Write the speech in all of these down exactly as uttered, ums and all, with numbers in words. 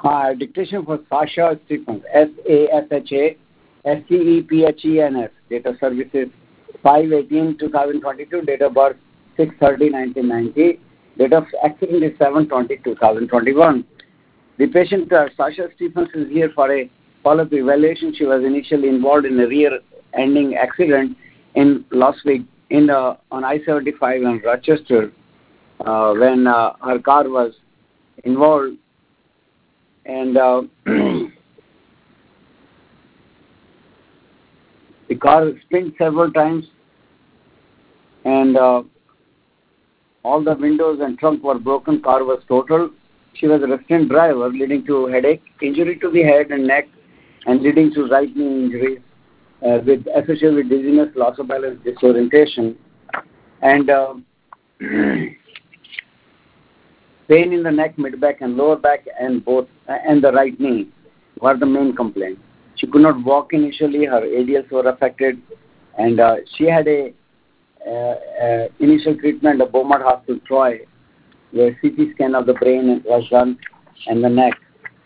Uh, dictation for Sasha Stephens, S A S H A S C E P H E N S. Date of service is five eighteen twenty twenty-two. Date of birth six thirty nineteen ninety. Date of accident is seven twenty twenty twenty-one. The patient, uh, Sasha Stephens, is here for a follow-up evaluation. She was initially involved in a rear-ending accident in Las Vegas, in uh, on I seventy-five in Rochester, uh, when uh, her car was involved, and uh, the car spun several times, and uh, all the windows and trunk were broken. Car was totaled. She was a restrained driver, leading to headache, injury to the head and neck, and leading to right knee injuries, uh, with associated with dizziness, loss of balance, disorientation, and uh, pain in the neck, mid-back, and lower back, and both, uh, and the right knee were the main complaints. She could not walk initially. Her A D Ls were affected, and uh, she had a uh, uh, initial treatment at Beaumont Hospital, Troy, where C T scan of the brain was done and the neck.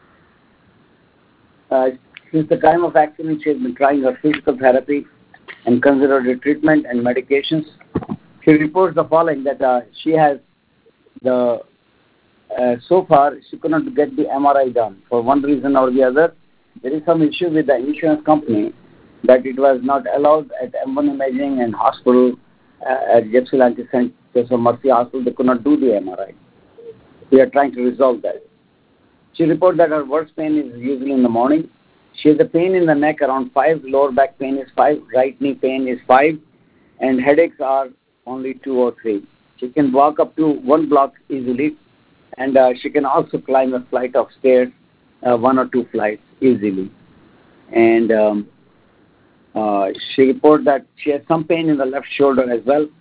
Uh, since the time of accident, she has been trying her physical therapy and conservative treatment and medications. She reports the following, that uh, she has the, uh, so far, she could not get the M R I done for one reason or the other. There is some issue with the insurance company that it was not allowed at M one Imaging and hospital, uh, at Ypsilanti Saint Joseph Mercy Hospital. They could not do the M R I. We are trying to resolve that. She reports that her worst pain is usually in the morning. She has a pain in the neck around five, lower back pain is five, right knee pain is five, and headaches are only two or three. She can walk up to one block easily, and uh, she can also climb a flight of stairs, uh, one or two flights easily. And um, uh, she reports that she has some pain in the left shoulder as well,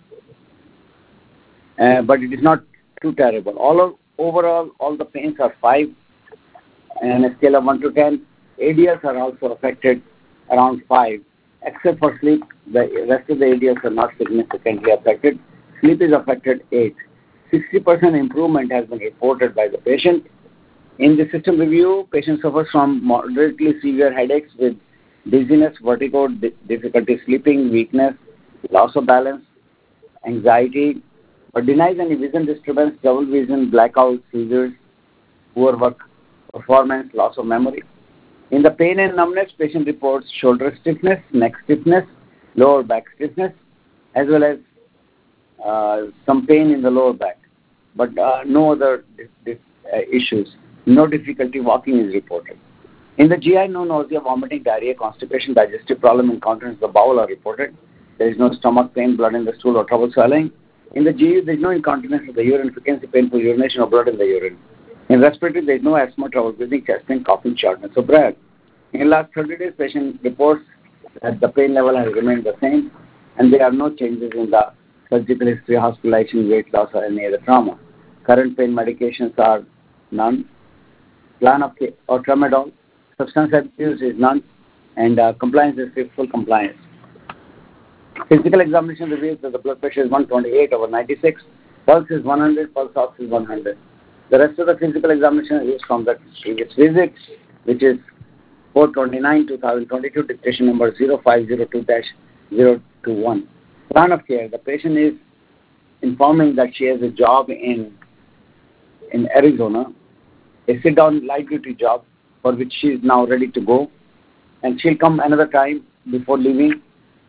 uh, but it is not too terrible. All of, overall, all the pains are five, and a scale of one to ten. A D Ls are also affected around five, except for sleep. The rest of the A D Ls are not significantly affected. Sleep is affected eight. sixty percent improvement has been reported by the patient. In the system review, patient suffers from moderately severe headaches with dizziness, vertigo, di- difficulty sleeping, weakness, loss of balance, anxiety, but denies any vision disturbance, double vision, blackout, seizures, poor work performance, loss of memory. In the pain and numbness, patient reports shoulder stiffness, neck stiffness, lower back stiffness, as well as uh, some pain in the lower back, but uh, no other di- di- uh, issues. No difficulty walking is reported. In the G I, no nausea, vomiting, diarrhea, constipation, digestive problem, incontinence of the bowel are reported. There is no stomach pain, blood in the stool, or trouble swallowing. In the G U, there is no incontinence of the urine, frequency, painful urination, or blood in the urine. In respiratory, there is no asthma, trouble breathing, chest pain, coughing, shortness of breath. In the last thirty days, patient reports that the pain level has remained the same, and there are no changes in the surgical history, hospitalization, weight loss, or any other trauma. Current pain medications are none. Plan of care or tramadol. Substance abuse is none, and uh, compliance is full compliance. Physical examination reveals that the blood pressure is one twenty-eight over ninety-six, pulse is one hundred, pulse ox is one hundred. The rest of the physical examination is from the previous visit, which is four twenty-nine twenty twenty-two, dictation number zero five zero two dash zero two one. Plan of care. The patient is informing that she has a job in in Arizona, a sit-down light-duty job for which she is now ready to go, and she'll come another time before leaving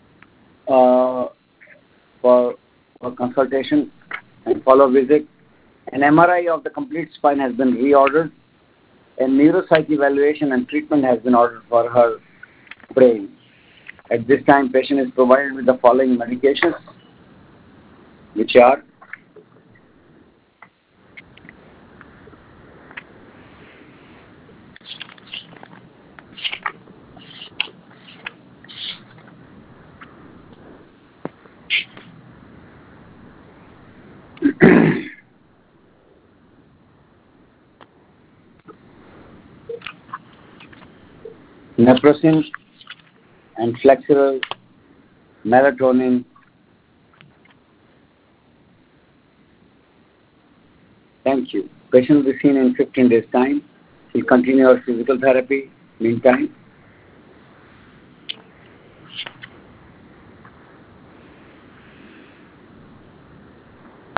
uh, for, for consultation and follow visit. An M R I of the complete spine has been reordered. A neuropsych evaluation and treatment has been ordered for her brain. At this time, patient is provided with the following medications, which are naproxen and Flexeril, melatonin. Thank you. Patient will be seen in fifteen days' time. He'll continue our physical therapy meantime.